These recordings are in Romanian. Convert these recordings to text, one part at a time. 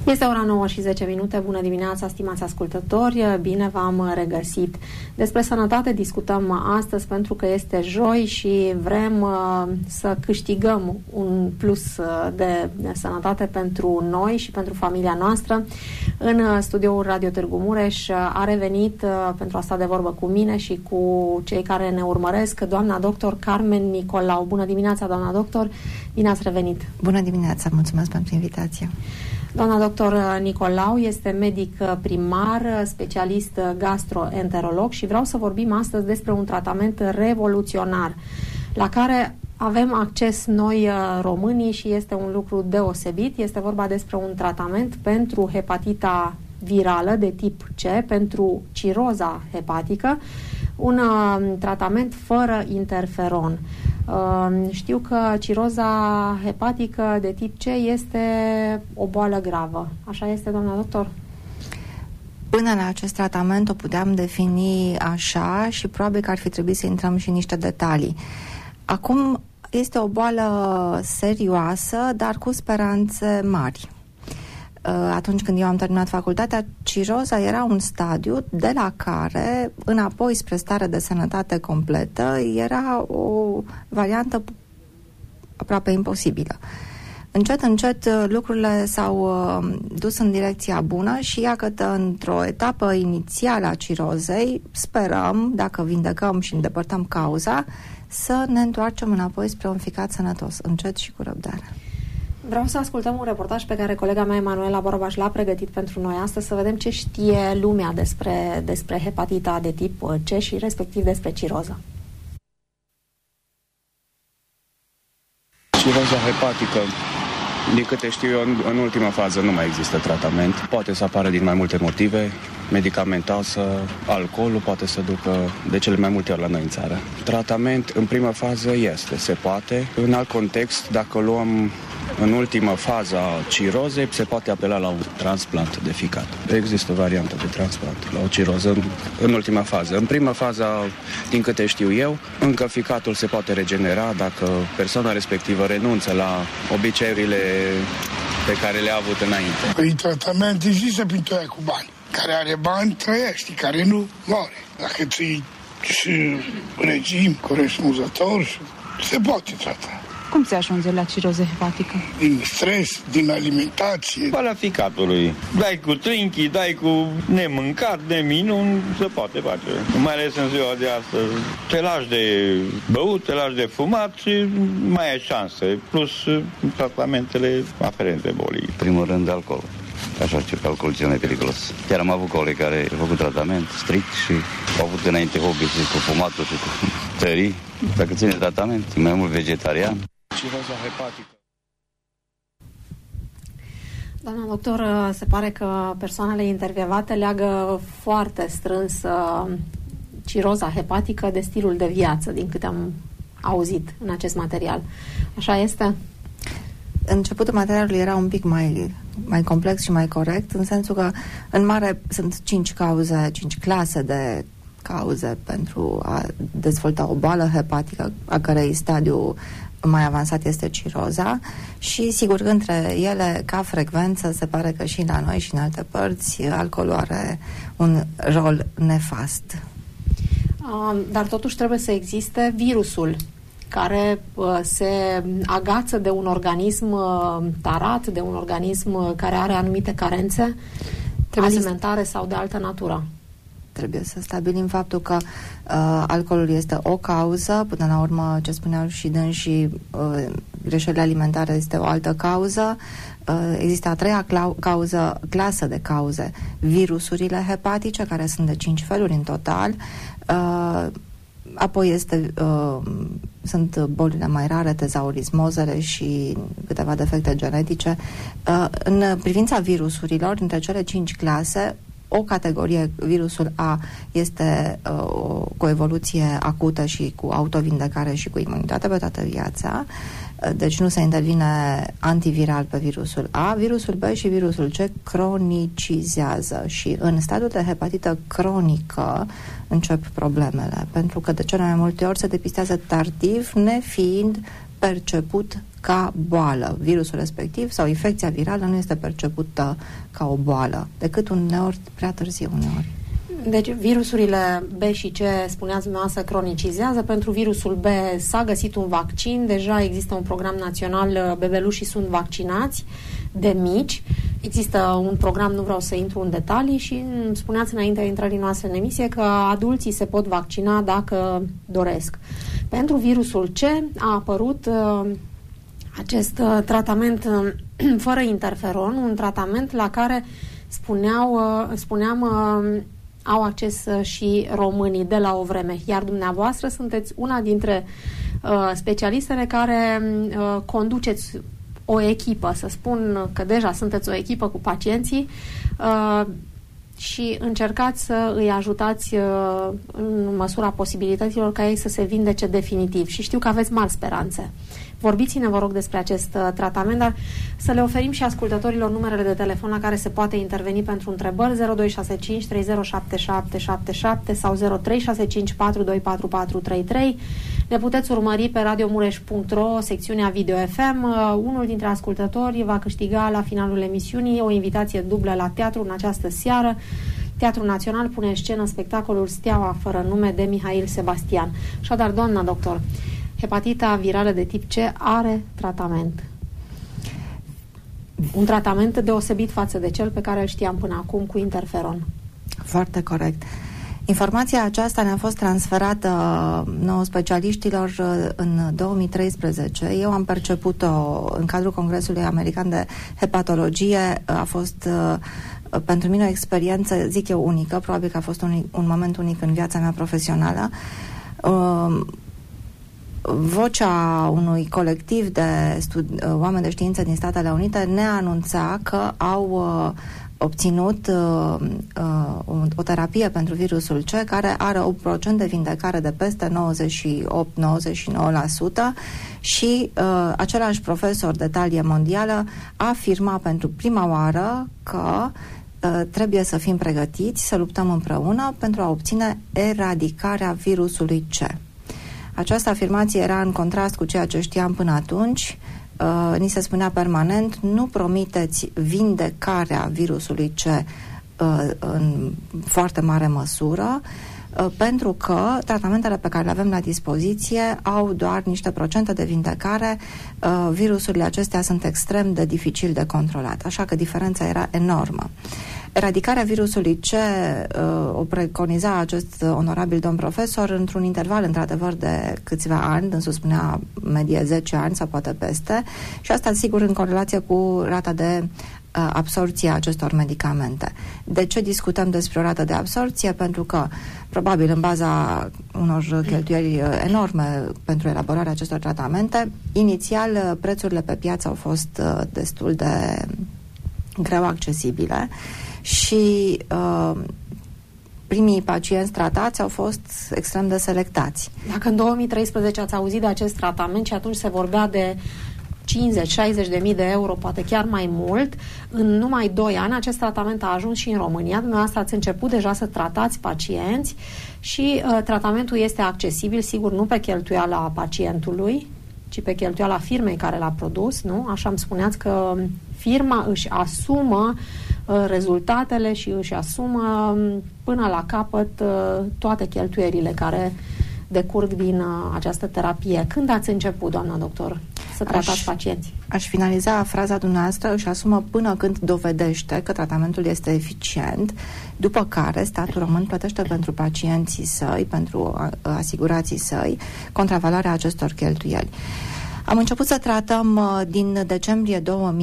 Este ora 9 și 10 minute. Bună dimineața, stimați ascultători. Bine v-am regăsit. Despre sănătate discutăm astăzi pentru că este joi și vrem să câștigăm un plus de sănătate pentru noi și pentru familia noastră. În studioul Radio Târgu Mureș a revenit pentru a sta de vorbă cu mine și cu cei care ne urmăresc doamna doctor Carmen Nicolau. Bună dimineața, doamna doctor. Bine ați revenit. Bună dimineața, mulțumesc pentru invitație. Doamna doctor Nicolau este medic primar, specialist gastroenterolog și vreau să vorbim astăzi despre un tratament revoluționar la care avem acces noi românii și este un lucru deosebit. Este vorba despre un tratament pentru hepatita virală de tip C, pentru ciroza hepatică, un tratament fără interferon. Știu că ciroza hepatică de tip C este o boală gravă. Așa este, doamna doctor? Până la acest tratament o puteam defini așa și probabil că ar fi trebuit să intrăm și în niște detalii. Acum este o boală serioasă, dar cu speranțe mari. Atunci când eu am terminat facultatea, ciroza era un stadiu de la care, înapoi spre stare de sănătate completă, era o variantă aproape imposibilă. Încet, încet, lucrurile s-au dus în direcția bună și iată că într-o etapă inițială a cirozei, sperăm, dacă vindecăm și îndepărtăm cauza, să ne întoarcem înapoi spre un ficat sănătos, încet și cu răbdare. Vreau să ascultăm un reportaj pe care colega mea Emanuela Borbaș l-a pregătit pentru noi astăzi, să vedem ce știe lumea despre hepatita de tip C și respectiv despre ciroză. Ciroza hepatică, din câte știu eu, în ultima fază nu mai există tratament. Poate să apară din mai multe motive, medicamentoasă, alcoolul poate să ducă de cele mai multe ori la noi în țară. Tratament în primă fază se poate. În alt context, dacă luăm în ultima fază a cirozei, se poate apela la un transplant de ficat. Există o variantă de transplant la o ciroză în ultima fază. În prima fază, din câte știu eu, încă ficatul se poate regenera dacă persoana respectivă renunță la obiceiurile pe care le-a avut înainte. Păi tratament există pentru aia cu bani. Care are bani trăiește, care nu moare. Dacă ții și regim corespunzător, se poate trata. Cum se ajunge la ciroză hepatică? Din stres, din alimentație. Boala ficatului. Dai cu trinchi, dai cu nemâncat, neminuni, se poate face. Mai ales în ziua de astăzi. Te lași de băut, te lași de fumat și mai ai șanse. Plus tratamentele aferente bolii. Primul rând, alcool. Așa știu că alcoolul cel mai periculos. Chiar am avut colegi care au făcut tratament strict și au avut înainte hobby și cu fumatul și cu tării. Dacă ține tratament, mai mult vegetarian. Ciroza hepatică. Doamna doctor, se pare că persoanele intervievate leagă foarte strâns ciroza hepatică de stilul de viață, din câte am auzit în acest material. Așa este? Începutul materialului era un pic mai complex și mai corect, în sensul că în mare sunt 5 clase de cauze pentru a dezvolta o boală hepatică, a cărei stadiu mai avansat este ciroza și, sigur, între ele, ca frecvență, se pare că și la noi și în alte părți, alcoolul are un rol nefast. Dar totuși trebuie să existe virusul care se agață de un organism tarat, de un organism care are anumite carențe alimentare sau de altă natură. Trebuie să stabilim faptul că alcoolul este o cauză, până la urmă, ce spuneau și dânsii, greșelile alimentare este o altă cauză. Există a treia clasă de cauze, virusurile hepatice, care sunt de 5 feluri în total. Apoi sunt bolile mai rare, tezaurismozele și câteva defecte genetice. În privința virusurilor, dintre cele 5 clase, o categorie, virusul A, este cu o evoluție acută și cu autovindecare și cu imunitate pe toată viața. Deci nu se intervine antiviral pe virusul A. Virusul B și virusul C cronicizează și în stadiul de hepatită cronică încep problemele, pentru că de cele mai multe ori se depistează tardiv, nefiind perceput ca boală. Virusul respectiv sau infecția virală nu este percepută ca o boală, decât uneori prea târziu uneori. Deci virusurile B și C, spuneați dumneavoastră, cronicizează. Pentru virusul B s-a găsit un vaccin, deja există un program național, bebelușii sunt vaccinați de mici. Există un program, nu vreau să intru în detalii, și spuneați înaintea intrării noastre în emisie că adulții se pot vaccina dacă doresc. Pentru virusul C a apărut acest tratament fără interferon, un tratament la care spuneam au acces și românii de la o vreme. Iar dumneavoastră sunteți una dintre specialistele care conduceți o echipă, să spun că deja sunteți o echipă cu pacienții și încercați să îi ajutați în măsura posibilităților ca ei să se vindece definitiv. Și știu că aveți mari speranțe. Vorbiți-ne, vă rog, despre acest tratament, dar să le oferim și ascultătorilor numerele de telefon la care se poate interveni pentru întrebări: 0265 307777 sau 0365 424433. Ne puteți urmări pe radiomureș.ro, secțiunea Video FM. Unul dintre ascultători va câștiga la finalul emisiunii o invitație dublă la teatru în această seară. Teatrul Național pune în scenă spectacolul Steaua fără nume de Mihail Sebastian. Așadar, doamna doctor, hepatita virală de tip C are tratament. Un tratament deosebit față de cel pe care îl știam până acum cu interferon. Foarte corect. Informația aceasta ne-a fost transferată nouă specialiștilor în 2013. Eu am perceput-o în cadrul Congresului American de Hepatologie. A fost pentru mine o experiență, zic eu, unică. Probabil că a fost un moment unic în viața mea profesională. Vocea unui colectiv de oameni de știință din Statele Unite ne anunța că au obținut o terapie pentru virusul C care are un procent de vindecare de peste 98-99% și același profesor de talie mondială a afirmat pentru prima oară că trebuie să fim pregătiți să luptăm împreună pentru a obține eradicarea virusului C. Această afirmație era în contrast cu ceea ce știam până atunci. Ni se spunea permanent: nu promiteți vindecarea virusului C în foarte mare măsură, pentru că tratamentele pe care le avem la dispoziție au doar niște procente de vindecare. Virusurile acestea sunt extrem de dificil de controlat, așa că diferența era enormă. Eradicarea virusului C o preconiza acest onorabil domn profesor într-un interval, într-adevăr, de câțiva ani, dânsul spunea medie 10 ani sau poate peste, și asta, sigur, în corelație cu rata de absorție a acestor medicamente. De ce discutăm despre o rată de absorție? Pentru că, probabil, în baza unor cheltuieli enorme pentru elaborarea acestor tratamente, inițial prețurile pe piață au fost destul de greu accesibile și primii pacienți tratați au fost extrem de selectați. Dacă în 2013 ați auzit de acest tratament și atunci se vorbea de 50-60 de mii de euro, poate chiar mai mult, în numai 2 ani acest tratament a ajuns și în România. Dumneavoastră ați început deja să tratați pacienți și tratamentul este accesibil, sigur, nu pe cheltuiala pacientului, ci pe cheltuiala firmei care l-a produs, nu? Așa îmi spuneați că firma își asumă rezultatele și își asumă până la capăt toate cheltuierile care decurg din această terapie. Când ați început, doamna doctor, să tratați pacienți? Aș finaliza fraza dumneavoastră: își asumă până când dovedește că tratamentul este eficient, după care statul român plătește pentru pacienții săi, pentru asigurații săi, contravaloarea acestor cheltuieli. Am început să tratăm din decembrie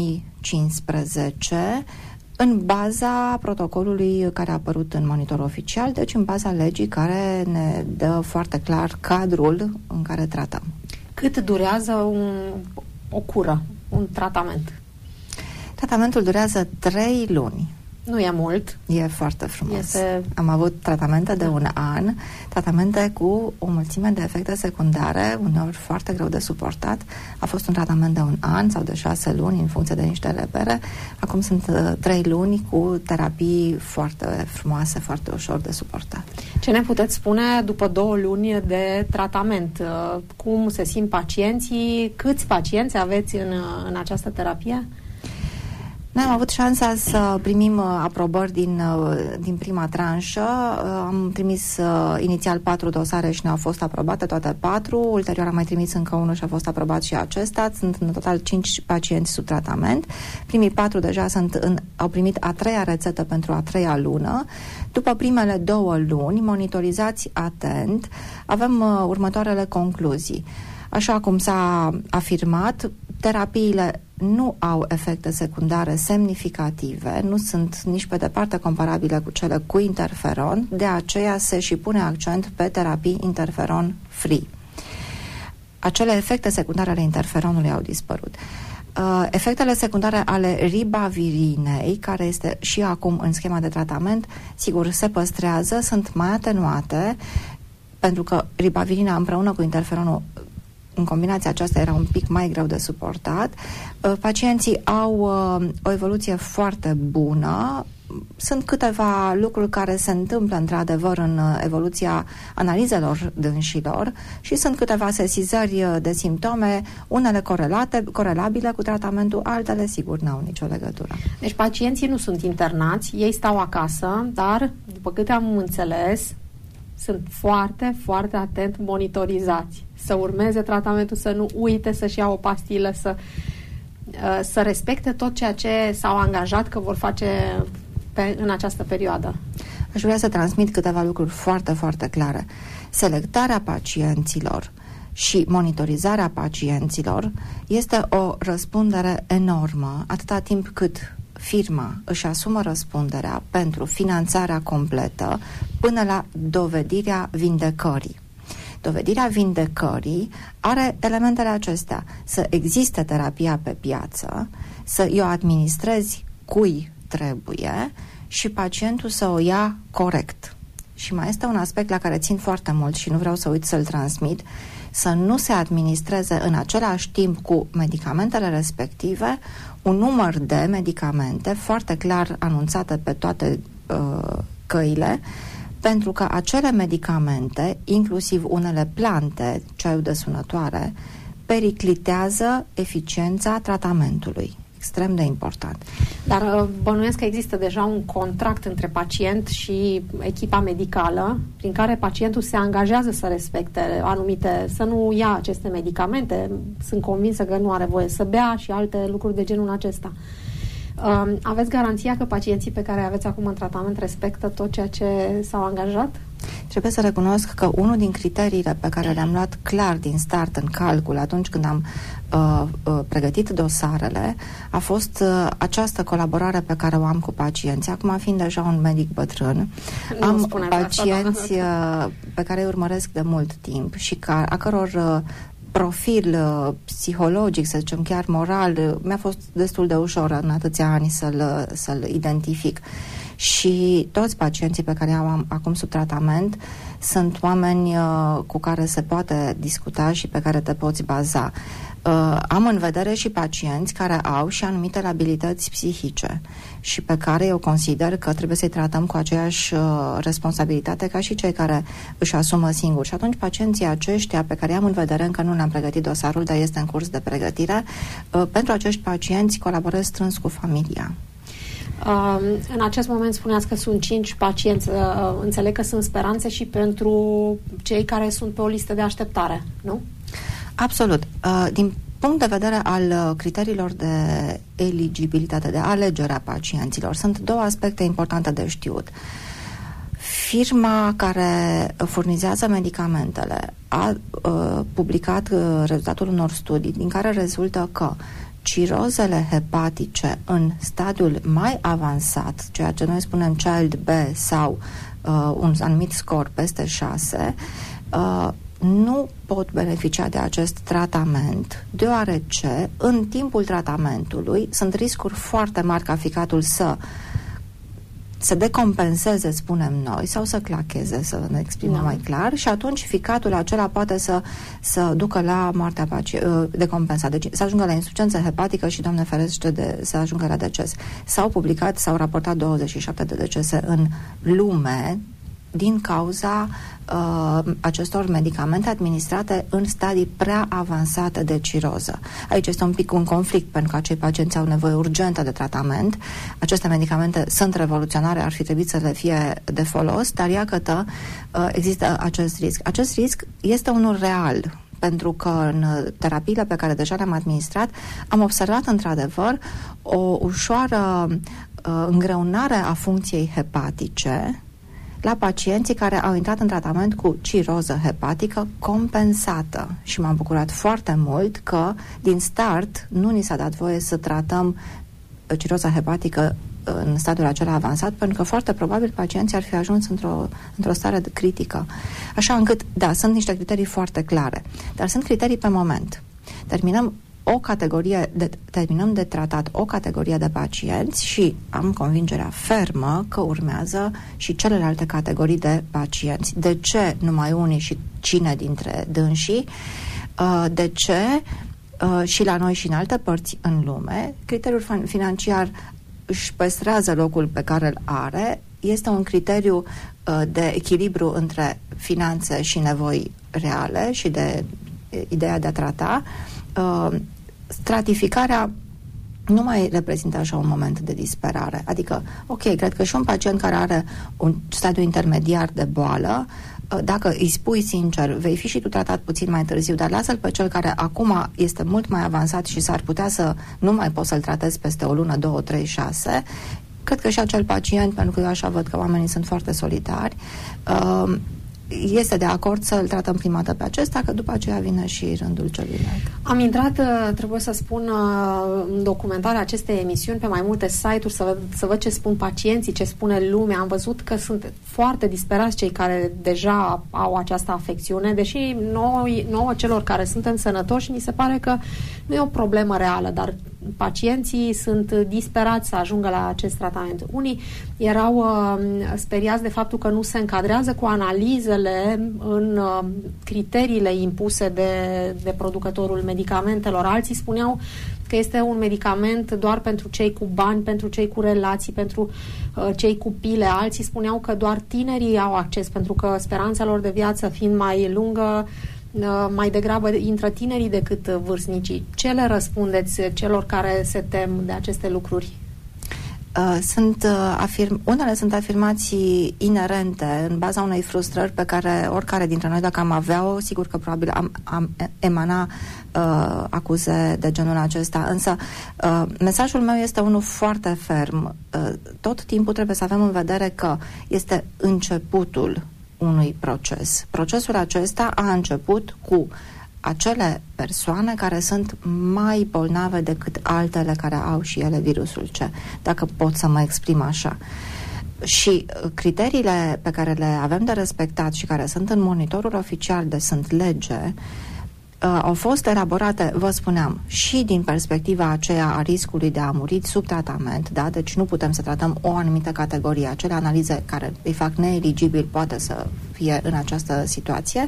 2015 în baza protocolului care a apărut în Monitorul Oficial, deci în baza legii care ne dă foarte clar cadrul în care tratăm. Cât durează o cură, un tratament? Tratamentul durează 3 luni. Nu e mult. E foarte frumos. Am avut tratamente de 1 an, tratamente cu o mulțime de efecte secundare, uneori foarte greu de suportat. A fost un tratament de 1 an sau de 6 luni, în funcție de niște repere. Acum sunt 3 luni cu terapii foarte frumoase, foarte ușor de suportat. Ce ne puteți spune după 2 luni de tratament? Cum se simt pacienții? Câți pacienți aveți în această terapie? Noi am avut șansa să primim aprobări din prima tranșă. Am trimis inițial 4 dosare și ne-au fost aprobate toate 4. Ulterior am mai trimis încă 1 și a fost aprobat și acesta. Sunt în total 5 pacienți sub tratament. Primii 4 deja au primit a 3-a rețetă pentru a 3-a lună. După primele 2 luni, monitorizați atent, avem următoarele concluzii. Așa cum s-a afirmat, terapiile nu au efecte secundare semnificative, nu sunt nici pe departe comparabile cu cele cu interferon, de aceea se și pune accent pe terapii interferon-free. Acele efecte secundare ale interferonului au dispărut. Efectele secundare ale ribavirinei, care este și acum în schema de tratament, sigur, se păstrează, sunt mai atenuate, pentru că ribavirina împreună cu interferonul, în combinația aceasta, era un pic mai greu de suportat. Pacienții au o evoluție foarte bună. Sunt câteva lucruri care se întâmplă într-adevăr în evoluția analizelor dânșilor și sunt câteva sesizări de simptome, unele corelabile cu tratamentul, altele sigur n-au nicio legătură. Deci pacienții nu sunt internați, ei stau acasă, dar, după câte am înțeles, sunt foarte, foarte atent monitorizați. Să urmeze tratamentul, să nu uite să-și ia o pastilă, să respecte tot ceea ce s-au angajat că vor face în această perioadă. Aș vrea să transmit câteva lucruri foarte, foarte clare. Selectarea pacienților și monitorizarea pacienților este o răspundere enormă, atâta timp cât firma își asumă răspunderea pentru finanțarea completă până la dovedirea vindecării. Dovedirea vindecării are elementele acestea: să existe terapia pe piață, să o administrezi cui trebuie și pacientul să o ia corect. Și mai este un aspect la care țin foarte mult și nu vreau să uit să-l transmit: să nu se administreze în același timp cu medicamentele respective un număr de medicamente foarte clar anunțate pe toate căile, pentru că acele medicamente, inclusiv unele plante, ceaiul desănătoare, periclitează eficiența tratamentului. Extrem de important. Dar bănuiesc că există deja un contract între pacient și echipa medicală, prin care pacientul se angajează să respecte anumite, să nu ia aceste medicamente. Sunt convinsă că nu are voie să bea și alte lucruri de genul acesta. Aveți garanția că pacienții pe care aveți acum în tratament respectă tot ceea ce s-au angajat? Trebuie să recunosc că unul din criteriile pe care le-am luat clar din start în calcul atunci când am pregătit dosarele a fost această colaborare pe care o am cu pacienții. Acum, fiind deja un medic bătrân, am pacienți pe care îi urmăresc de mult timp și a căror profil psihologic, să zicem chiar moral, mi-a fost destul de ușor în atâția ani să-l identific. Și toți pacienții pe care am acum sub tratament sunt oameni cu care se poate discuta și pe care te poți baza. Am în vedere și pacienți care au și anumite labilități psihice și pe care eu consider că trebuie să-i tratăm cu aceeași responsabilitate ca și cei care își asumă singuri. Și atunci pacienții aceștia pe care i-am în vedere, încă nu le-am pregătit dosarul, dar este în curs de pregătire, pentru acești pacienți colaborez strâns cu familia. În acest moment spuneați că sunt 5 pacienți. Înțeleg că sunt speranțe și pentru cei care sunt pe o listă de așteptare, nu? Absolut. Din punct de vedere al criteriilor de eligibilitate, de alegere a pacienților, sunt 2 aspecte importante de știut. Firma care furnizează medicamentele a publicat rezultatul unor studii din care rezultă că cirozele hepatice în stadiul mai avansat, ceea ce noi spunem Child B sau un anumit scor peste 6, nu pot beneficia de acest tratament, deoarece în timpul tratamentului sunt riscuri foarte mari ca ficatul să să decompenseze, spunem noi, sau să clacheze, să ne exprimăm mai clar, și atunci ficatul acela poate să ducă la moartea decompensat. Deci să ajungă la insuficiență hepatică și, Doamne ferește, să ajungă la deces. S-au raportat 27 de decese în lume din cauza acestor medicamente administrate în stadii prea avansate de ciroză. Aici este un pic un conflict, pentru că acei pacienți au nevoie urgentă de tratament. Aceste medicamente sunt revoluționare, ar fi trebuit să le fie de folos, dar iată, există acest risc. Acest risc este unul real, pentru că în terapiile pe care deja le-am administrat am observat într-adevăr o ușoară îngreunare a funcției hepatice la pacienții care au intrat în tratament cu ciroză hepatică compensată. Și m-am bucurat foarte mult că din start nu ni s-a dat voie să tratăm ciroza hepatică în stadiul acela avansat, pentru că foarte probabil pacienții ar fi ajuns într-o stare critică. Așa încât, da, sunt niște criterii foarte clare, dar sunt criterii pe moment. Terminăm de tratat o categorie de pacienți și am convingerea fermă că urmează și celelalte categorii de pacienți. De ce numai unii și cine dintre dânsii? De ce și la noi și în alte părți în lume? Criteriul financiar își păstrează locul pe care îl are. Este un criteriu de echilibru între finanțe și nevoi reale și de ideea de a trata. Stratificarea nu mai reprezintă așa un moment de disperare. Adică, ok, cred că și un pacient care are un stadiu intermediar de boală, dacă îi spui sincer, vei fi și tu tratat puțin mai târziu, dar lasă-l pe cel care acum este mult mai avansat și s-ar putea să nu mai poți să-l tratezi peste o lună, 2, 3, 6, cred că și acel pacient, pentru că eu așa văd că oamenii sunt foarte solitari, este de acord să-l tratăm prima dată pe acesta, că după aceea vine și rândul celuilalt. Am intrat, trebuie să spun, în documentarea acestei emisiuni pe mai multe site-uri să văd ce spun pacienții, ce spune lumea. Am văzut că sunt foarte disperați cei care deja au această afecțiune, deși nouă celor care suntem sănătoși, ni se pare că nu e o problemă reală, dar pacienții sunt disperați să ajungă la acest tratament. Unii erau speriați de faptul că nu se încadrează cu analizele în criteriile impuse de producătorul medicamentelor. Alții spuneau că este un medicament doar pentru cei cu bani, pentru cei cu relații, pentru cei cu pile. Alții spuneau că doar tinerii au acces, pentru că speranța lor de viață fiind mai lungă, mai degrabă intră tinerii decât vârstnicii. Ce le răspundeți celor care se tem de aceste lucruri? Unele sunt afirmații inerente în baza unei frustrări pe care oricare dintre noi, dacă am avea-o, sigur că probabil am emana acuze de genul acesta. Însă mesajul meu este unul foarte ferm. Tot timpul trebuie să avem în vedere că este începutul unui proces. Procesul acesta a început cu acele persoane care sunt mai bolnave decât altele care au și ele virusul C, dacă pot să mă exprim așa. Și criteriile pe care le avem de respectat și care sunt în monitorul oficial de sunt lege, au fost elaborate, vă spuneam, și din perspectiva aceea a riscului de a muri sub tratament, da? Deci nu putem să tratăm o anumită categorie. Acele analize care îi fac neeligibil poate să fie în această situație.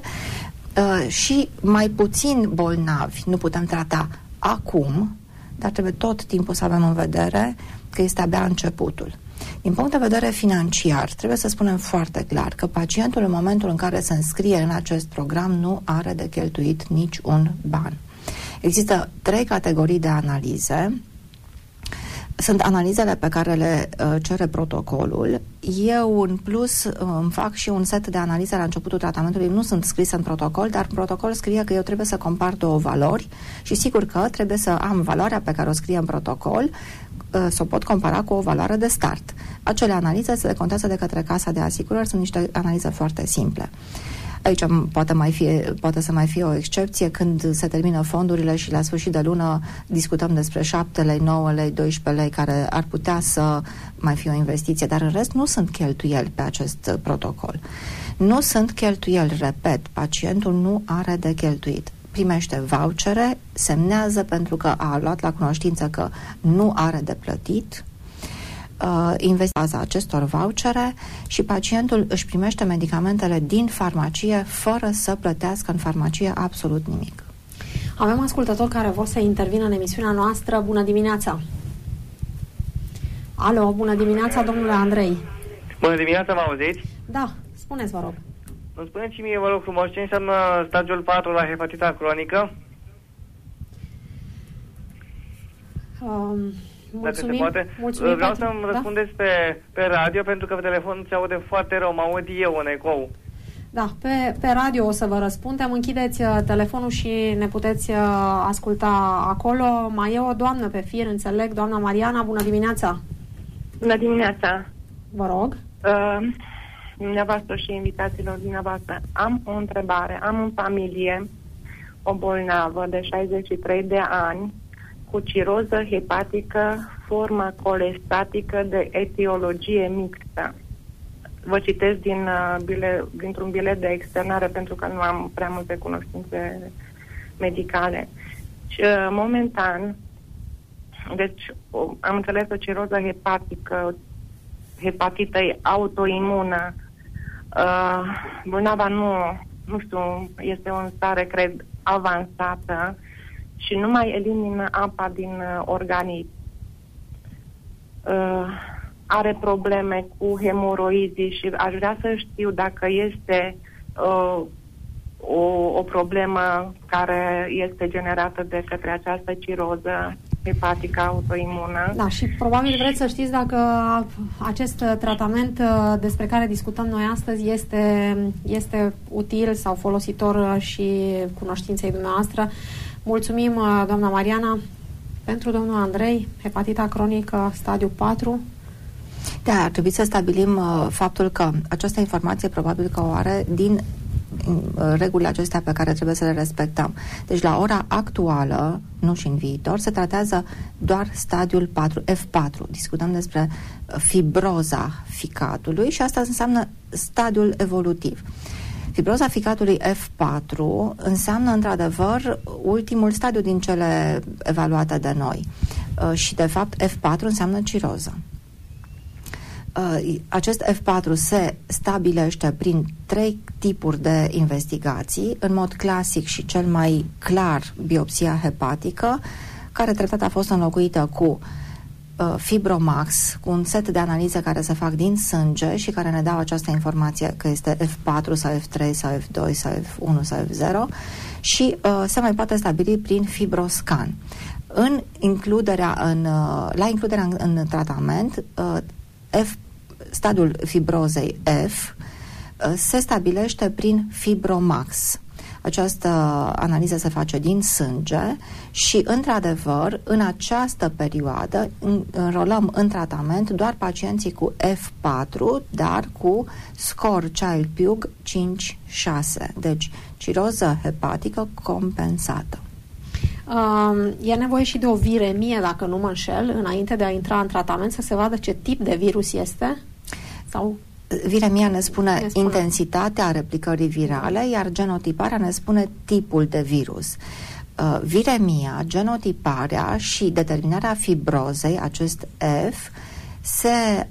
Și mai puțin bolnavi nu putem trata acum, dar trebuie tot timpul să avem în vedere că este abia începutul. Din punct de vedere financiar, trebuie să spunem foarte clar că pacientul în momentul în care se înscrie în acest program nu are de cheltuit nici un ban. Există 3 categorii de analize. Sunt analizele pe care le cere protocolul. Eu, în plus, îmi fac și un set de analize la începutul tratamentului. Nu sunt scrise în protocol, dar în protocol scrie că eu trebuie să compar 2 valori și sigur că trebuie să am valoarea pe care o scrie în protocol, să o pot compara cu o valoare de start. Acele analize se contează de către Casa de Asigurări, sunt niște analize foarte simple. Aici poate să mai fie o excepție când se termină fondurile și la sfârșit de lună discutăm despre 7 lei, 9 lei, 12 lei care ar putea să mai fie o investiție, dar în rest nu sunt cheltuieli pe acest protocol. Nu sunt cheltuieli, repet, pacientul nu are de cheltuit. Primește vouchere, semnează pentru că a luat la cunoștință că nu are de plătit, investigează acestor vouchere și pacientul își primește medicamentele din farmacie fără să plătească în farmacie absolut nimic. Avem ascultători care vor să intervină în emisiunea noastră. Bună dimineața! Alo, bună dimineața, domnule Andrei! Bună dimineața, mă auziți? Da, spuneți, vă rog. Îmi spuneți și mie, vă rog frumos, ce înseamnă stadiul 4 la hepatita cronică? Mulțumim. Vreau să-mi răspundeți pe radio, pentru că pe telefon se aude foarte rău, mă aud eu în ecou. Da, pe radio o să vă răspundem. Închideți telefonul și ne puteți asculta acolo. Mai e o doamnă pe fir, înțeleg, doamna Mariana. Bună dimineața! Bună dimineața! Vă rog. Dumneavoastră și invitațiilor dumneavoastră. Am o întrebare. Am în familie o bolnavă de 63 de ani cu ciroză hepatică, formă colestatică de etiologie mixtă. Vă citesc dintr-un bilet de externare pentru că nu am prea multe cunoștințe medicale. Și, momentan, deci am înțeles o ciroză hepatică, hepatită autoimună. Bolnava nu știu, este o stare, cred, avansată și nu mai elimină apa din organism. Are probleme cu hemoroizii și aș vrea să știu dacă este o problemă care este generată de către această ciroză hepatică autoimună. Da, și probabil vreți să știți dacă acest tratament despre care discutăm noi astăzi este util sau folositor și cunoștinței dumneavoastră. Mulțumim, doamna Mariana. Pentru domnul Andrei, hepatita cronică, stadiu 4. Da, ar trebui să stabilim faptul că această informație probabil că o are din regulile acestea pe care trebuie să le respectăm. Deci la ora actuală, nu și în viitor, se tratează doar stadiul 4, F4. Discutăm despre fibroza ficatului și asta înseamnă stadiul evolutiv. Fibroza ficatului F4 înseamnă într-adevăr ultimul stadiu din cele evaluate de noi și de fapt F4 înseamnă ciroză. Acest F4 se stabilește prin 3 tipuri de investigații, în mod clasic și cel mai clar biopsia hepatică, care treptat a fost înlocuită cu Fibromax, cu un set de analize care se fac din sânge și care ne dau această informație că este F4 sau F3 sau F2 sau F1 sau F0 și se mai poate stabili prin fibroscan. La includerea în tratament, stadiul fibrozei F se stabilește prin Fibromax. Această analiză se face din sânge și, într-adevăr, în această perioadă înrolăm în tratament doar pacienții cu F4, dar cu score Child-Pugh 5-6, deci ciroză hepatică compensată. E nevoie și de o viremie, dacă nu mă înșel, înainte de a intra în tratament, să se vadă ce tip de virus este? Sau... Viremia ne spune intensitatea replicării virale, iar genotiparea ne spune tipul de virus. Viremia, genotiparea și determinarea fibrozei, acest F, se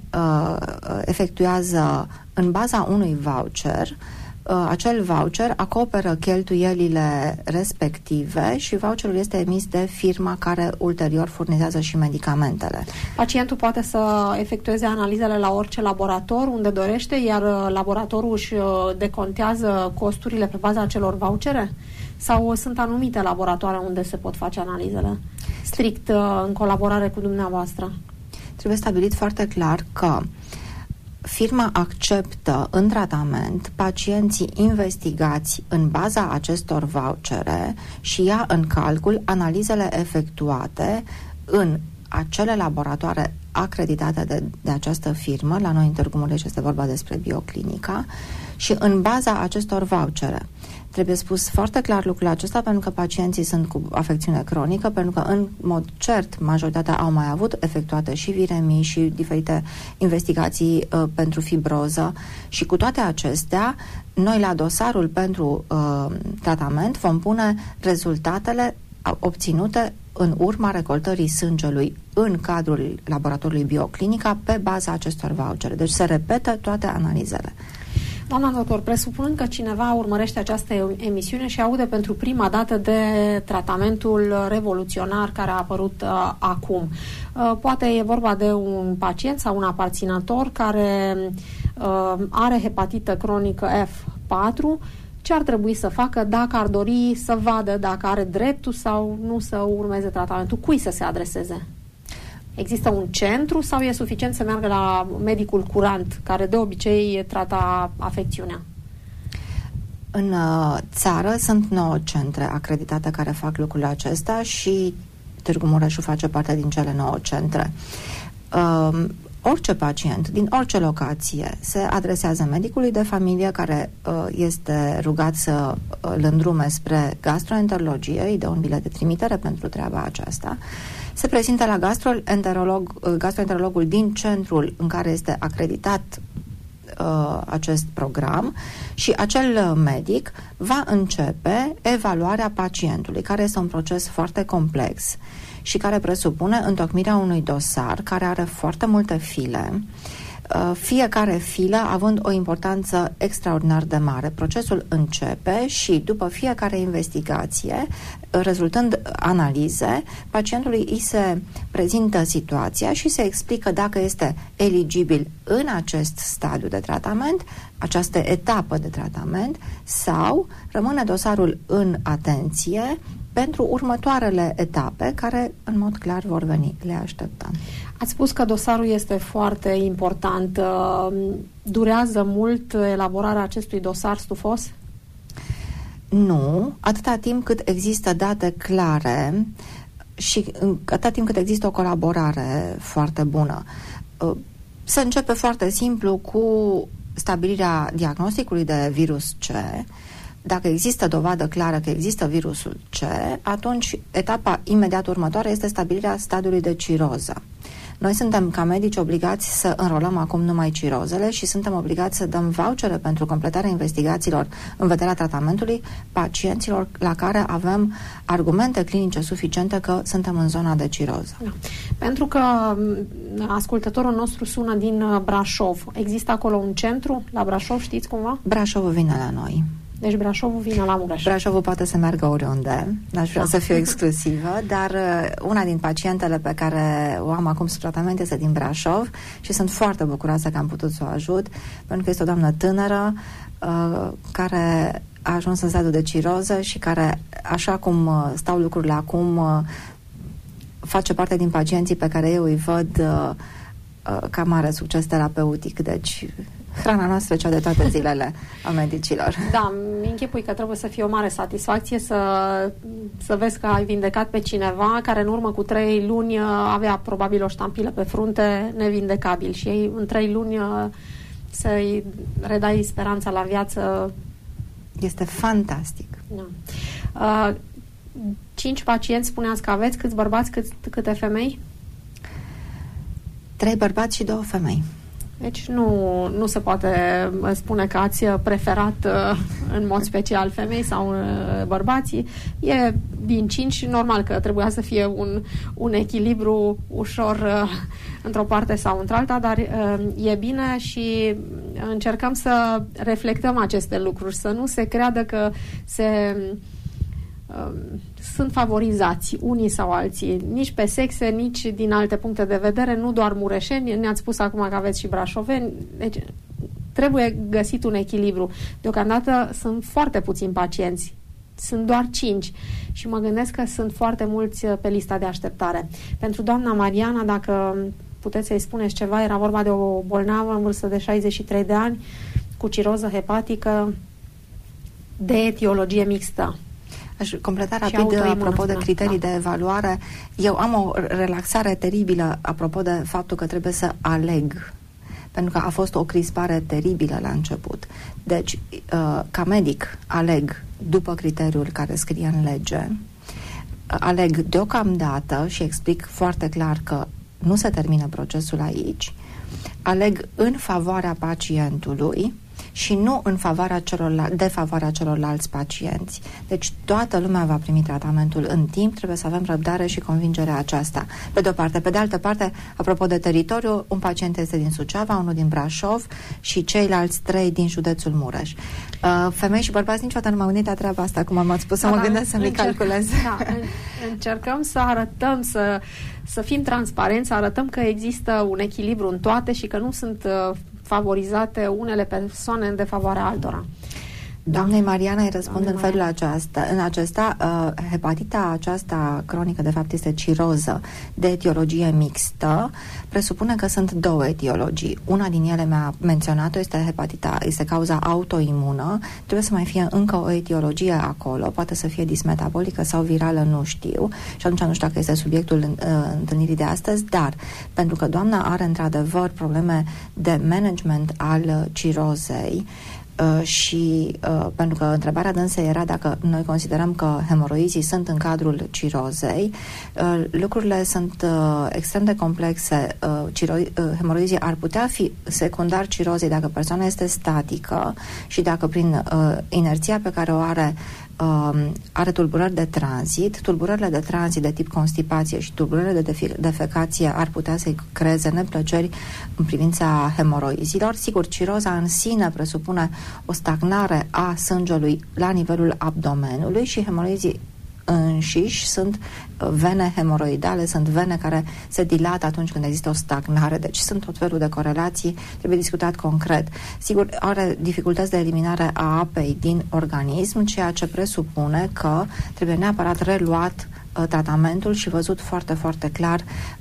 efectuează în baza unui voucher. Acel voucher acoperă cheltuielile respective și voucherul este emis de firma care ulterior furnizează și medicamentele. Pacientul poate să efectueze analizele la orice laborator unde dorește, iar laboratorul își decontează costurile pe baza acelor vouchere? Sau sunt anumite laboratoare unde se pot face analizele? Strict în colaborare cu dumneavoastră. Trebuie stabilit foarte clar că firma acceptă în tratament pacienții investigați în baza acestor vouchere și ia în calcul analizele efectuate în acele laboratoare acreditate de această firmă. La noi în Târgu Mureș este vorba despre Bioclinica și în baza acestor vouchere. Trebuie spus foarte clar lucrul acesta pentru că pacienții sunt cu afecțiune cronică, pentru că în mod cert majoritatea au mai avut efectuate și viremii și diferite investigații pentru fibroză și cu toate acestea noi la dosarul pentru tratament vom pune rezultatele obținute în urma recoltării sângelui în cadrul laboratorului Bioclinica pe baza acestor vouchere. Deci se repetă toate analizele. Doamna doctor, presupunând că cineva urmărește această emisiune și aude pentru prima dată de tratamentul revoluționar care a apărut acum, poate e vorba de un pacient sau un aparținător care are hepatită cronică F4, ce ar trebui să facă dacă ar dori să vadă dacă are dreptul sau nu să urmeze tratamentul? Cui să se adreseze? Există un centru sau e suficient să meargă la medicul curant, care de obicei trata afecțiunea? În țară sunt 9 centre acreditate care fac lucrul acesta și Târgu Mureșu face parte din cele 9 centre. Orice pacient din orice locație se adresează medicului de familie, care este rugat să îl îndrume spre gastroenterologie, îi dă un bilet de trimitere pentru treaba aceasta, se prezintă la gastroenterologul din centrul în care este acreditat acest program și acel medic va începe evaluarea pacientului, care este un proces foarte complex și care presupune întocmirea unui dosar care are foarte multe file, fiecare filă având o importanță extraordinar de mare. Procesul începe și după fiecare investigație, rezultând analize, pacientului îi se prezintă situația și se explică dacă este eligibil în acest stadiu de tratament, această etapă de tratament, sau rămâne dosarul în atenție pentru următoarele etape care, în mod clar, vor veni. Le așteptăm. Ați spus că dosarul este foarte important. Durează mult elaborarea acestui dosar stufos? Nu, atâta timp cât există date clare și atâta timp cât există o colaborare foarte bună. Se începe foarte simplu cu stabilirea diagnosticului de virus C. Dacă există dovadă clară că există virusul C, atunci etapa imediat următoare este stabilirea stadiului de ciroză. Noi suntem, ca medici, obligați să înrolăm acum numai cirozele și suntem obligați să dăm vouchere pentru completarea investigațiilor în vederea tratamentului pacienților la care avem argumente clinice suficiente că suntem în zona de ciroză. Da. Pentru că ascultătorul nostru sună din Brașov. Există acolo un centru la Brașov, știți cumva? Brașovul vine la noi. Deci Brașovul vine la Mureș. Brașovul poate să meargă oriunde, n-aș vrea să fiu exclusivă, dar una din pacientele pe care o am acum sub tratament este din Brașov și sunt foarte bucuroasă că am putut să o ajut, pentru că este o doamnă tânără care a ajuns în stadiul de ciroză și care, așa cum stau lucrurile acum, face parte din pacienții pe care eu îi văd ca mare succes terapeutic. Deci hrana noastră cea de toate zilele a medicilor. Da, mi închipui că trebuie să fie o mare satisfacție să vezi că ai vindecat pe cineva care în urmă cu 3 luni avea probabil o ștampilă pe frunte, nevindecabil, și ei în 3 luni să-i redai speranța la viață. Este fantastic. Da. 5 pacienți spuneați că aveți, câți bărbați, câte femei? 3 bărbați și 2 femei. Deci nu se poate spune că ați preferat în mod special femei sau bărbații. E din 5, normal că trebuia să fie un echilibru ușor într-o parte sau într-alta, dar e bine și încercăm să reflectăm aceste lucruri, să nu se creadă că sunt favorizați unii sau alții, nici pe sexe, nici din alte puncte de vedere, nu doar mureșeni, ne-ați spus acum că aveți și brașoveni, deci trebuie găsit un echilibru. Deocamdată sunt foarte puțini pacienți, sunt doar 5 și mă gândesc că sunt foarte mulți pe lista de așteptare. Pentru doamna Mariana, dacă puteți să-i spuneți ceva, era vorba de o bolnavă în vârstă de 63 de ani, cu ciroză hepatică de etiologie mixtă. Aș completa rapid, apropo de criterii de evaluare. Eu am o relaxare teribilă apropo de faptul că trebuie să aleg, pentru că a fost o crispare teribilă la început. Deci, ca medic, aleg după criteriul care scrie în lege, aleg deocamdată și explic foarte clar că nu se termină procesul aici, aleg în favoarea pacientului și nu în favoarea defavoarea celorlalți pacienți. Deci toată lumea va primi tratamentul în timp, trebuie să avem răbdare și convingerea aceasta. Pe de o parte. Pe de altă parte, apropo de teritoriu, un pacient este din Suceava, unul din Brașov și ceilalți 3 din județul Mureș. Femei și bărbați niciodată nu m-au gândit la treaba asta, cum am spus, să mă gândesc să mi calculez. Încercăm să arătăm, să fim transparenți, să arătăm că există un echilibru în toate și că nu sunt favorizate unele persoane în defavoarea altora. Doamnei Mariana îi răspund în felul acesta. Hepatita aceasta cronică, de fapt, este ciroză de etiologie mixtă. Presupune că sunt 2 etiologii. Una din ele mi-a menționat-o, este cauza autoimună. Trebuie să mai fie încă o etiologie acolo. Poate să fie dismetabolică sau virală, nu știu. Și atunci nu știu dacă este subiectul întâlnirii de astăzi, dar pentru că doamna are într-adevăr probleme de management al cirozei, și pentru că întrebarea dânsei era dacă noi considerăm că hemoroizii sunt în cadrul cirozei, lucrurile sunt extrem de complexe. Hemoroizii ar putea fi secundar cirozei dacă persoana este statică și dacă prin inerția pe care o are tulburări de tranzit. Tulburările de tranzit de tip constipație și tulburările de defecație ar putea să-i creeze neplăceri în privința hemoroizilor. Sigur, ciroza în sine presupune o stagnare a sângelui la nivelul abdomenului și hemoroizii înșiși sunt vene hemoroidale, sunt vene care se dilată atunci când există o stagnare, deci sunt tot felul de corelații, trebuie discutat concret. Sigur, are dificultăți de eliminare a apei din organism, ceea ce presupune că trebuie neapărat reluat tratamentul și văzut foarte, foarte clar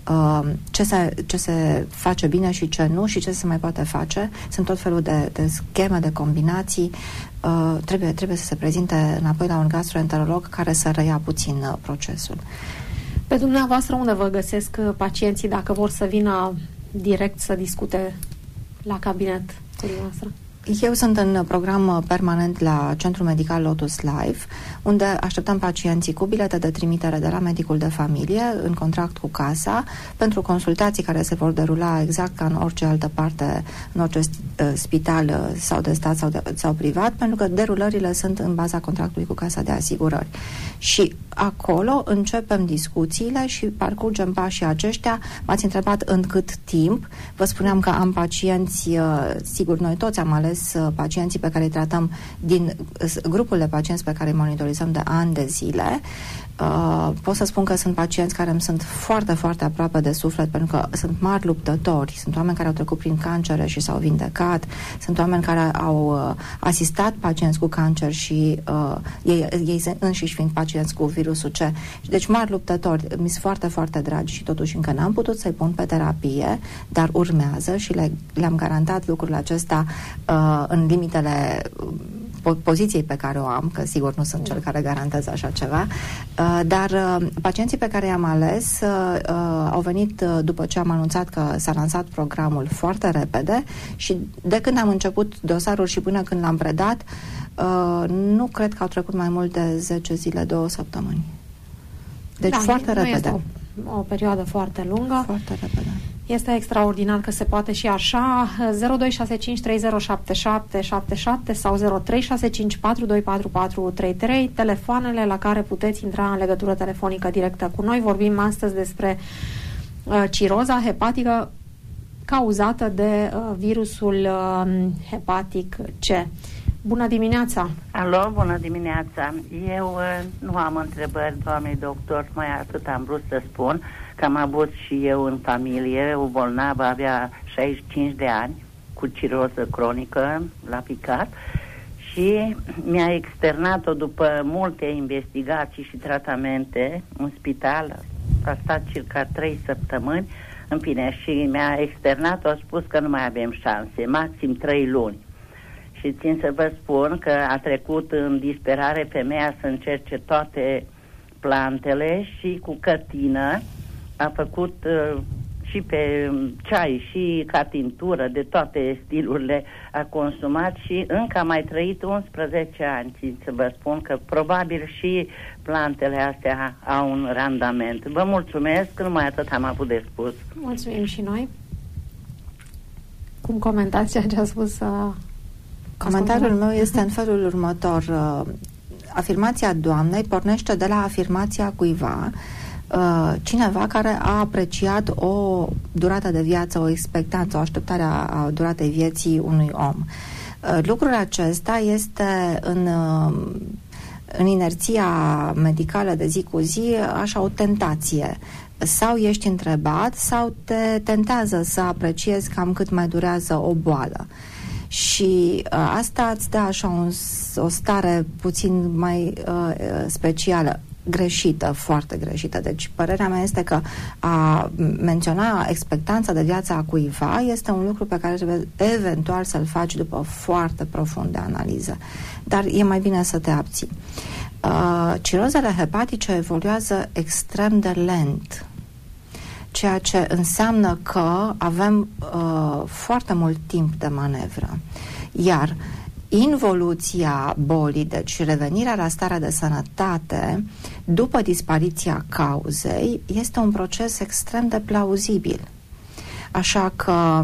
ce se face bine și ce nu și ce se mai poate face. Sunt tot felul de scheme, de combinații. Trebuie să se prezinte înapoi la un gastroenterolog care să reia puțin procesul. Pe dumneavoastră unde vă găsesc pacienții dacă vor să vină direct să discute la cabinet cu dumneavoastră? Eu sunt în program permanent la Centrul Medical Lotus Life, unde așteptăm pacienții cu bilete de trimitere de la medicul de familie, în contract cu casa, pentru consultații care se vor derula exact ca în orice altă parte, în orice spital sau de stat sau privat, pentru că derulările sunt în baza contractului cu casa de asigurări. Și acolo începem discuțiile și parcurgem pașii aceștia. M-ați întrebat în cât timp. Vă spuneam că am pacienți, sigur, noi toți am ales pacienții pe care îi tratăm din grupul de pacienți pe care îi monitorizăm de ani de zile. Pot să spun că sunt pacienți care îmi sunt foarte, foarte aproape de suflet, pentru că sunt mari luptători, sunt oameni care au trecut prin cancere și s-au vindecat, sunt oameni care au asistat pacienți cu cancer și ei înșiși fiind pacienți cu virusul C. Deci mari luptători, mi sunt foarte, foarte dragi și totuși încă n-am putut să-i pun pe terapie, dar urmează și le-am garantat lucrul acesta în limitele poziției pe care o am, că sigur nu sunt cel care garantează așa ceva, dar pacienții pe care i-am ales au venit după ce am anunțat că s-a lansat programul foarte repede și de când am început dosarul și până când l-am predat, nu cred că au trecut mai mult de 10 zile, 2 săptămâni. Deci foarte repede. Este o perioadă foarte lungă. Foarte repede. Este extraordinar că se poate și așa. 0265307777 sau 0365424433, telefoanele la care puteți intra în legătură telefonică directă cu noi. Vorbim astăzi despre ciroza hepatică cauzată de virusul hepatic C. Bună dimineața! Alo, bună dimineața! Eu nu am întrebări, doamnei doctor, mai atât am vrut să spun că am avut și eu în familie o bolnavă, avea 65 de ani, cu ciroză cronică, l-a picat și mi-a externat-o după multe investigații și tratamente în spital. A stat circa 3 săptămâni, în fine, și mi-a externat-o, a spus că nu mai avem șanse, maxim 3 luni. Și țin să vă spun că a trecut în disperare femeia să încerce toate plantele și cu cătină a făcut și pe ceai și ca tintură, de toate stilurile a consumat și încă a mai trăit 11 ani. Țin să vă spun că probabil și plantele astea au un randament. Vă mulțumesc, numai atât am avut de spus. Mulțumim și noi. Cum comentați ceea ce a spus Comentariul meu este în felul următor. Afirmația doamnei pornește de la afirmația cuiva, cineva care a apreciat o durată de viață, o expectanță, o așteptare a duratei vieții unui om. Lucrul acesta este în inerția medicală de zi cu zi așa o tentație. Sau ești întrebat sau te tentează să apreciezi cam cât mai durează o boală. Și asta îți dă așa o stare puțin mai specială, greșită, foarte greșită. Deci părerea mea este că a menționa expectanța de viață a cuiva este un lucru pe care trebuie eventual să-l faci după foarte profunde analiză. Dar e mai bine să te abții. Cirozele hepatice evoluează extrem de lent, ceea ce înseamnă că avem foarte mult timp de manevră. Iar involuția bolii, deci revenirea la starea de sănătate după dispariția cauzei, este un proces extrem de plauzibil. Așa că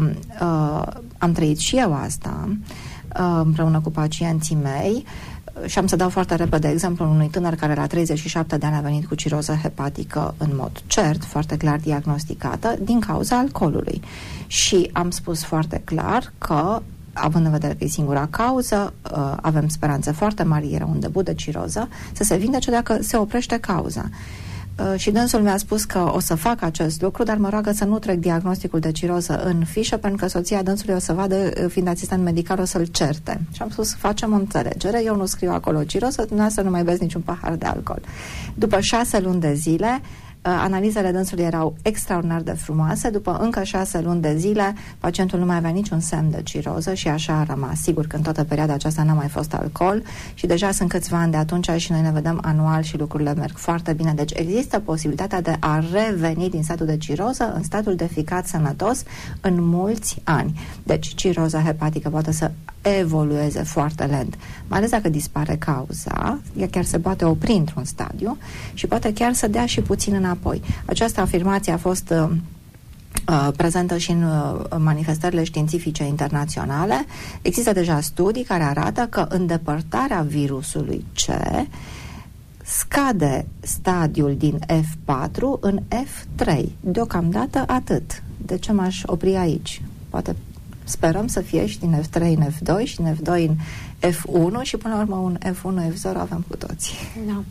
am trăit și eu asta împreună cu pacienții mei și am să dau foarte repede exemplul unui tânăr care la 37 de ani a venit cu ciroză hepatică în mod cert, foarte clar diagnosticată, din cauza alcoolului. Și am spus foarte clar că, având în vedere că e singura cauză, avem speranțe foarte mari, era un debut de ciroză, să se vindece dacă se oprește cauza. Și dânsul mi-a spus că o să fac acest lucru, dar mă roagă să nu trec diagnosticul de ciroză în fișă, pentru că soția dânsului o să vadă, fiind asistent medical, o să-l certe. Și am spus, facem o înțelegere, eu nu scriu acolo ciroză, dumneavoastră nu mai beți niciun pahar de alcool. După 6 luni de zile, analizele dânsului erau extraordinar de frumoase. După încă 6 luni de zile, pacientul nu mai avea niciun semn de ciroză și așa a rămas. Sigur că în toată perioada aceasta n-a mai fost alcool și deja sunt câțiva ani de atunci și noi ne vedem anual și lucrurile merg foarte bine. Deci există posibilitatea de a reveni din statul de ciroză în statul de ficat sănătos în mulți ani. Deci ciroza hepatică poate să evolueze foarte lent, mai ales dacă dispare cauza, ea chiar se poate opri într-un stadiu și poate chiar să dea și puțin înapoi. Această afirmație a fost prezentă și în manifestările științifice internaționale. Există deja studii care arată că îndepărtarea virusului C scade stadiul din F4 în F3. Deocamdată atât. De ce m-aș opri aici? Poate sperăm să fie și din F3 în F2 și din F2 în F1 și până la urmă un F1, F0 avem cu toții. Da.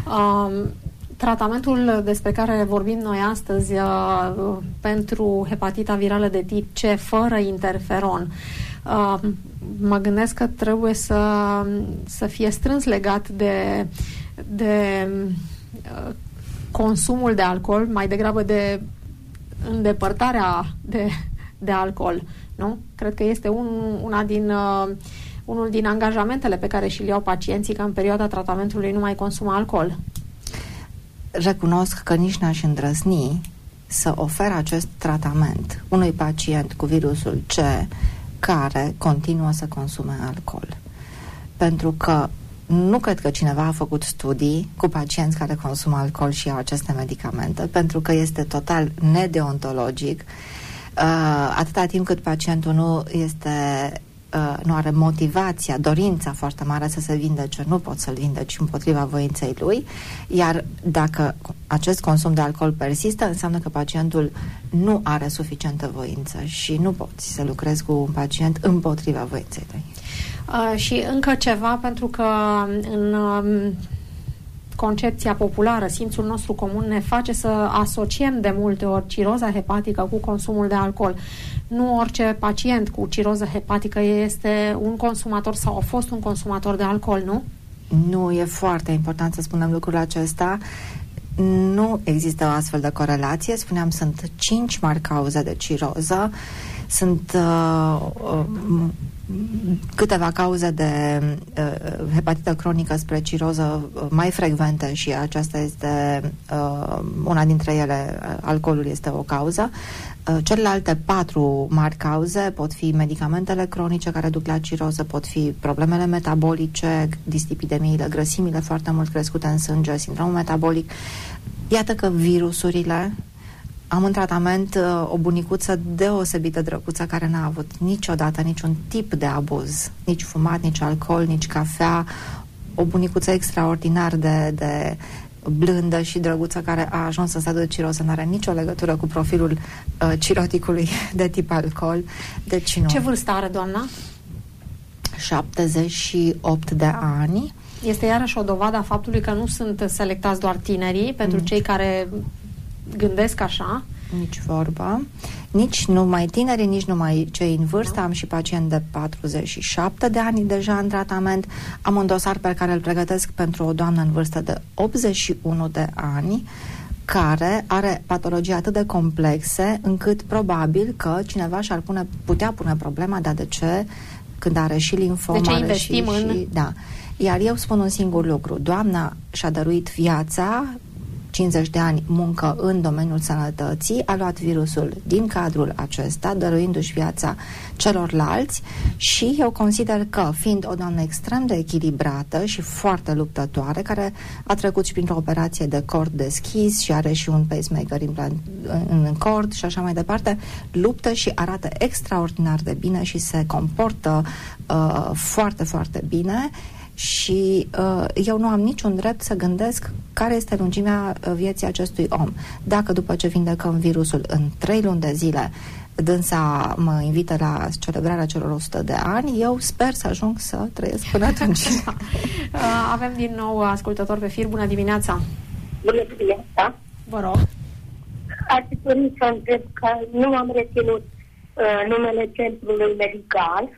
Tratamentul despre care vorbim noi astăzi pentru hepatita virală de tip C fără interferon, mă gândesc că trebuie să fie strâns legat de consumul de alcool, mai degrabă de îndepărtarea de alcool, nu? Cred că este unul din angajamentele pe care și le iau pacienții, că în perioada tratamentului nu mai consumă alcool. Recunosc că nici n-aș îndrăzni să ofer acest tratament unui pacient cu virusul C care continuă să consume alcool. Pentru că nu cred că cineva a făcut studii cu pacienți care consumă alcool și iau aceste medicamente, pentru că este total nedeontologic. Atâta timp cât pacientul nu are motivația, dorința foarte mare să se vindece, nu pot să-l vindeci împotriva voinței lui, iar dacă acest consum de alcool persistă, înseamnă că pacientul nu are suficientă voință și nu poți să lucrezi cu un pacient împotriva voinței lui. Și încă ceva, pentru că în concepția populară, simțul nostru comun ne face să asociem de multe ori ciroza hepatică cu consumul de alcool. Nu orice pacient cu ciroză hepatică este un consumator sau a fost un consumator de alcool, nu? Nu, e foarte important să spunem lucrul acesta. Nu există o astfel de corelație. Spuneam, sunt 5 mari cauze de ciroză. Sunt câteva cauze de hepatită cronică spre ciroză mai frecvente și aceasta este una dintre ele, alcoolul este o cauză. Celelalte 4 mari cauze pot fi medicamentele cronice care duc la ciroză, pot fi problemele metabolice, dislipidemiile, grăsimile foarte mult crescute în sânge, sindromul metabolic. Iată că virusurile Am în tratament o bunicuță deosebit de drăguță care n-a avut niciodată niciun tip de abuz, nici fumat, nici alcool, nici cafea, o bunicuță extraordinar de blândă și drăguță care a ajuns în stadiul de ciroză, n-are nicio legătură cu profilul ciroticului de tip alcool. Deci nu. Ce vârstă are doamna? 78 de ani. Este iarăși o dovadă a faptului că nu sunt selectați doar tinerii, pentru cei care gândesc așa. Nici vorba. Nici numai tinerii, nici numai cei în vârstă. Am și pacient de 47 de ani deja în tratament. Am un dosar pe care îl pregătesc pentru o doamnă în vârstă de 81 de ani care are patologii atât de complexe încât probabil că cineva și-ar putea pune problema de ce când are și limfomă. De ce investim în... Da. Iar eu spun un singur lucru. Doamna și-a dăruit viața, 50 de ani muncă în domeniul sănătății, a luat virusul din cadrul acesta, dăruindu-și viața celorlalți și eu consider că, fiind o doamnă extrem de echilibrată și foarte luptătoare, care a trecut și printr-o operație de cord deschis și are și un pacemaker în cord și așa mai departe, luptă și arată extraordinar de bine și se comportă foarte, foarte bine. Și eu nu am niciun drept să gândesc care este lungimea vieții acestui om. Dacă după ce vindecăm virusul în 3 luni de zile dânsa mă invită la celebrarea celor 100 de ani, eu sper să ajung să trăiesc până atunci. Avem din nou ascultător pe fir. Bună dimineața! Bună dimineața! Vă rog! Aș dori să întreb că nu am reținut numele centrului medical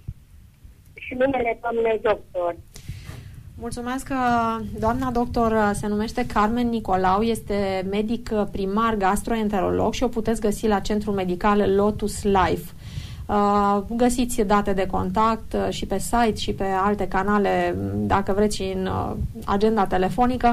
și numele doamnei doctor. Mulțumesc că doamna doctor se numește Carmen Nicolau, este medic primar gastroenterolog și o puteți găsi la centrul medical Lotus Life. Găsiți date de contact și pe site și pe alte canale, dacă vreți și în agenda telefonică.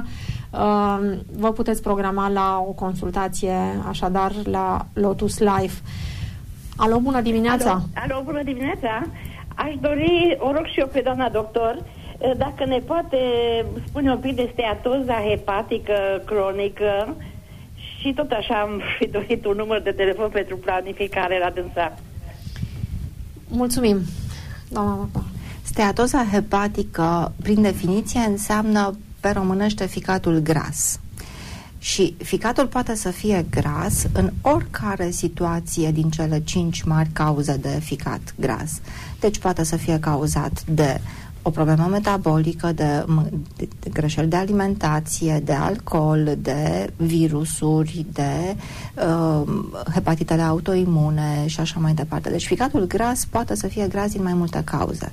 Vă puteți programa la o consultație, așadar, la Lotus Life. Alo, bună dimineața! Alo, bună dimineața! Aș dori, o rog și eu pe doamna doctor, dacă ne poate spune un pic de steatoza hepatică cronică și tot așa am fi dorit un număr de telefon pentru planificare la dânsa. Mulțumim, doamna doctor. Steatoza hepatică, prin definiție, înseamnă pe românește ficatul gras. Și ficatul poate să fie gras în oricare situație din cele 5 mari cauze de ficat gras. Deci poate să fie cauzat de o problemă metabolică, de greșeli de alimentație, de alcool, de virusuri, de hepatitele autoimune și așa mai departe. Deci ficatul gras poate să fie gras din mai multe cauze.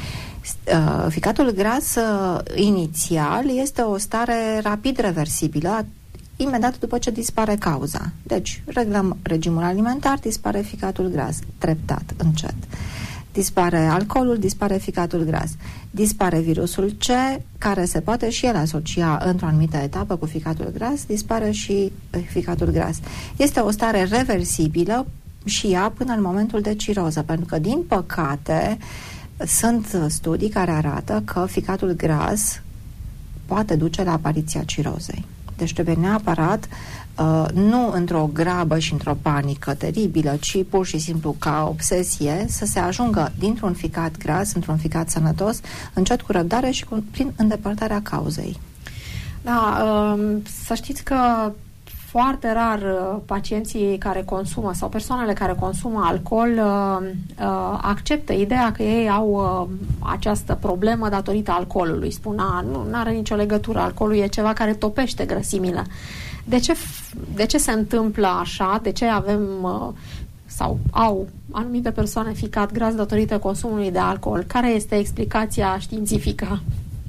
Ficatul gras inițial este o stare rapid reversibilă imediat după ce dispare cauza. Deci, reglăm regimul alimentar, dispare ficatul gras, treptat, încet. Dispare alcoolul, dispare ficatul gras. Dispare virusul C, care se poate și el asocia într-o anumită etapă cu ficatul gras, dispare și ficatul gras. Este o stare reversibilă și ea până în momentul de ciroză, pentru că, din păcate, sunt studii care arată că ficatul gras poate duce la apariția cirozei. Deci trebuie neapărat, nu într-o grabă și într-o panică teribilă, ci pur și simplu ca obsesie, să se ajungă dintr-un ficat gras într-un ficat sănătos, încet, cu răbdare și prin îndepărtarea cauzei. Da, să știți că foarte rar pacienții care consumă sau persoanele care consumă alcool acceptă ideea că ei au această problemă datorită alcoolului. Spun, nu are nicio legătură, alcoolul e ceva care topește grăsimile. De ce se întâmplă așa? De ce avem sau au anumite persoane ficat gras datorită consumului de alcool? Care este explicația științifică?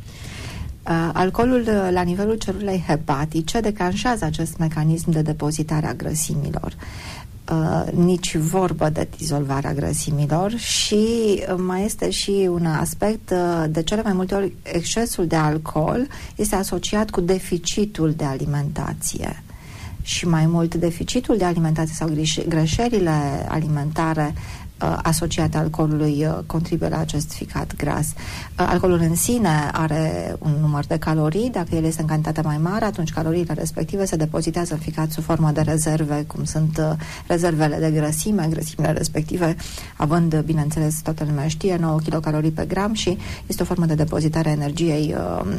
Alcoolul la nivelul celulei hepatice declanșează acest mecanism de depozitare a grăsimilor. Nici vorbă de dizolvarea grăsimilor și mai este și un aspect, de cele mai multe ori excesul de alcool este asociat cu deficitul de alimentație. Și mai mult deficitul de alimentație sau greșelile alimentare asociate alcoolului contribuie la acest ficat gras. Alcoolul în sine are un număr de calorii, dacă el este în cantitate mai mare, atunci caloriile respective se depozitează în ficat sub formă de rezerve, cum sunt rezervele de grăsime, grăsimile respective având, bineînțeles, toată lumea știe, 9 kilocalorii pe gram și este o formă de depozitare a energiei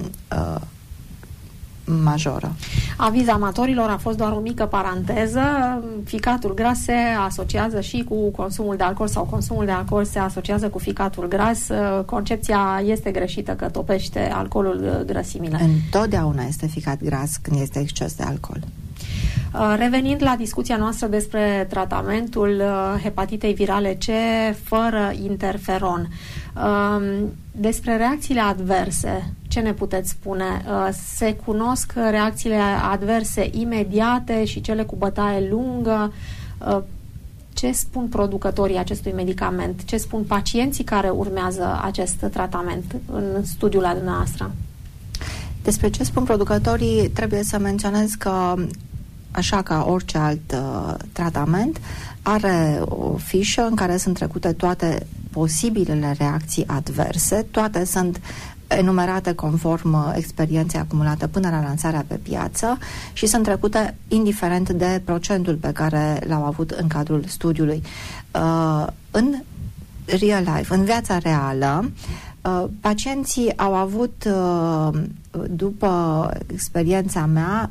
majoră. Aviz amatorilor, a fost doar o mică paranteză. Ficatul gras se asociază și cu consumul de alcool sau consumul de alcool se asociază cu ficatul gras. Concepția este greșită că topește alcoolul grăsimile. Întotdeauna este ficat gras când este exces de alcool. Revenind la discuția noastră despre tratamentul hepatitei virale C fără interferon, despre reacțiile adverse, ce ne puteți spune? Se cunosc reacțiile adverse imediate și cele cu bătaie lungă? Ce spun producătorii acestui medicament? Ce spun pacienții care urmează acest tratament în studiul la dumneavoastră? Despre ce spun producătorii, trebuie să menționez că, așa ca orice alt tratament, are o fișă în care sunt trecute toate posibilele reacții adverse, toate sunt enumerate conform experienței acumulate până la lansarea pe piață și sunt trecute indiferent de procentul pe care l-au avut în cadrul studiului. În real life, în viața reală, pacienții au avut, după experiența mea,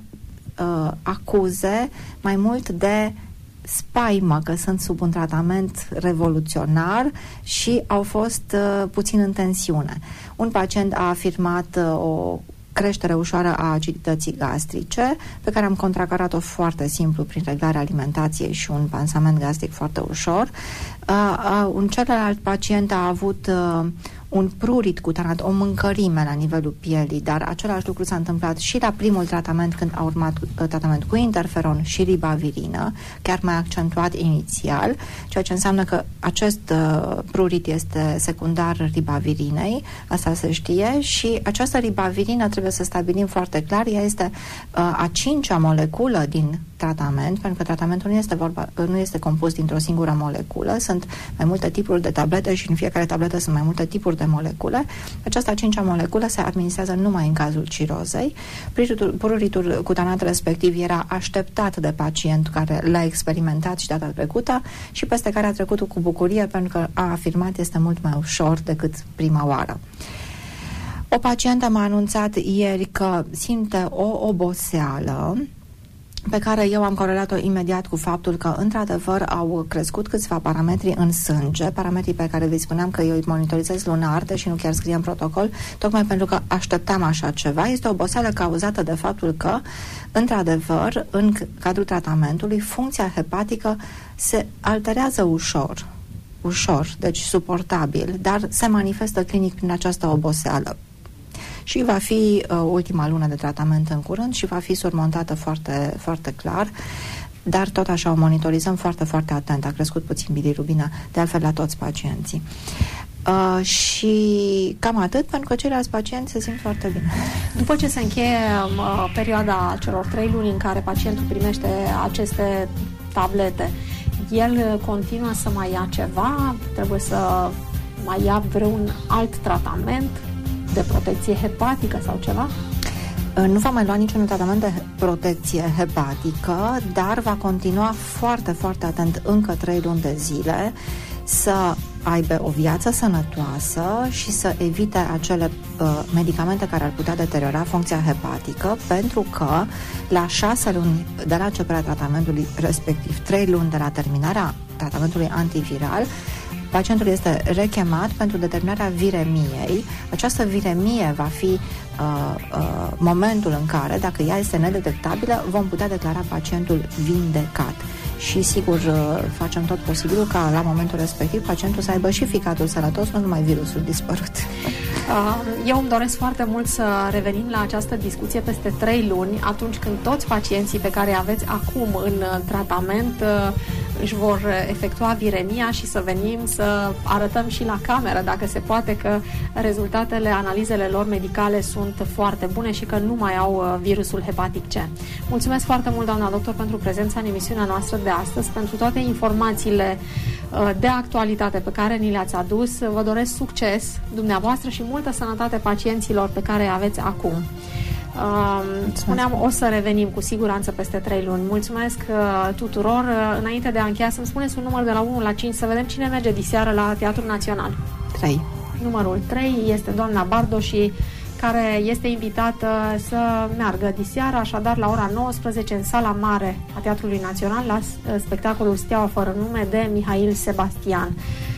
acuze mai mult de spaimă că sunt sub un tratament revoluționar și au fost puțin în tensiune. Un pacient a afirmat o creștere ușoară a acidității gastrice, pe care am contracarat-o foarte simplu prin reglarea alimentației și un pansament gastric foarte ușor. Un celălalt pacient a avut un prurit cutanat, o mâncărime la nivelul pielii, dar același lucru s-a întâmplat și la primul tratament când a urmat tratament cu interferon și ribavirină, chiar mai accentuat inițial, ceea ce înseamnă că acest prurit este secundar ribavirinei, asta se știe, și această ribavirină trebuie să stabilim foarte clar, ea este a 5-a moleculă din tratament, pentru că tratamentul nu este compus dintr-o singură moleculă, sunt mai multe tipuri de tablete și în fiecare tabletă sunt mai multe tipuri de molecule. Această a 5-a moleculă se administrează numai în cazul cirozei. Pruritul cutanat respectiv era așteptat de pacient care l-a experimentat și data trecută și peste care a trecut cu bucurie pentru că a afirmat este mult mai ușor decât prima oară. O pacientă m-a anunțat ieri că simte o oboseală pe care eu am corelat-o imediat cu faptul că, într-adevăr, au crescut câțiva parametri în sânge, parametrii pe care vi spuneam că eu îi monitorizez lunar, deși nu chiar scrie în protocol, tocmai pentru că așteptam așa ceva. Este o oboseală cauzată de faptul că, într-adevăr, în cadrul tratamentului, funcția hepatică se alterează ușor, deci suportabil, dar se manifestă clinic prin această oboseală. Și va fi ultima lună de tratament în curând și va fi surmontată foarte, foarte clar, dar tot așa o monitorizăm foarte, foarte atent. A crescut puțin bilirubina, de altfel la toți pacienții. Și cam atât, pentru că ceilalți pacienți se simt foarte bine. După ce se încheie perioada celor 3 luni în care pacientul primește aceste tablete, el continuă să mai ia ceva? Trebuie să mai ia vreun alt tratament de protecție hepatică sau ceva? Nu va mai lua niciun tratament de protecție hepatică, dar va continua foarte, foarte atent încă 3 luni de zile să aibă o viață sănătoasă și să evite acele medicamente care ar putea deteriora funcția hepatică, pentru că la 6 luni de la începerea tratamentului, respectiv 3 luni de la terminarea tratamentului antiviral, pacientul este rechemat pentru determinarea viremiei. Această viremie va fi momentul în care, dacă ea este nedetectabilă, vom putea declara pacientul vindecat. Și sigur facem tot posibilul ca la momentul respectiv pacientul să aibă și ficatul sănătos, nu numai virusul dispărut. Eu îmi doresc foarte mult să revenim la această discuție peste 3 luni, atunci când toți pacienții pe care îi aveți acum în tratament își vor efectua viremia și să venim să arătăm și la cameră, dacă se poate, că rezultatele, analizele lor medicale sunt foarte bune și că nu mai au virusul hepatic C. Mulțumesc foarte mult, doamna doctor, pentru prezența în emisiunea noastră de astăzi, pentru toate informațiile de actualitate pe care ni le-ați adus. Vă doresc succes dumneavoastră și multă sănătate pacienților pe care îi aveți acum. Spuneam, o să revenim cu siguranță peste 3 luni. Mulțumesc tuturor. Înainte de a încheia, să-mi spuneți un număr de la 1 la 5 să vedem cine merge diseară la Teatrul Național. 3. Numărul 3 este doamna Bardoși, care este invitată să meargă diseară, așadar la ora 19 în sala mare a Teatrului Național la spectacolul Steaua fără nume de Mihail Sebastian.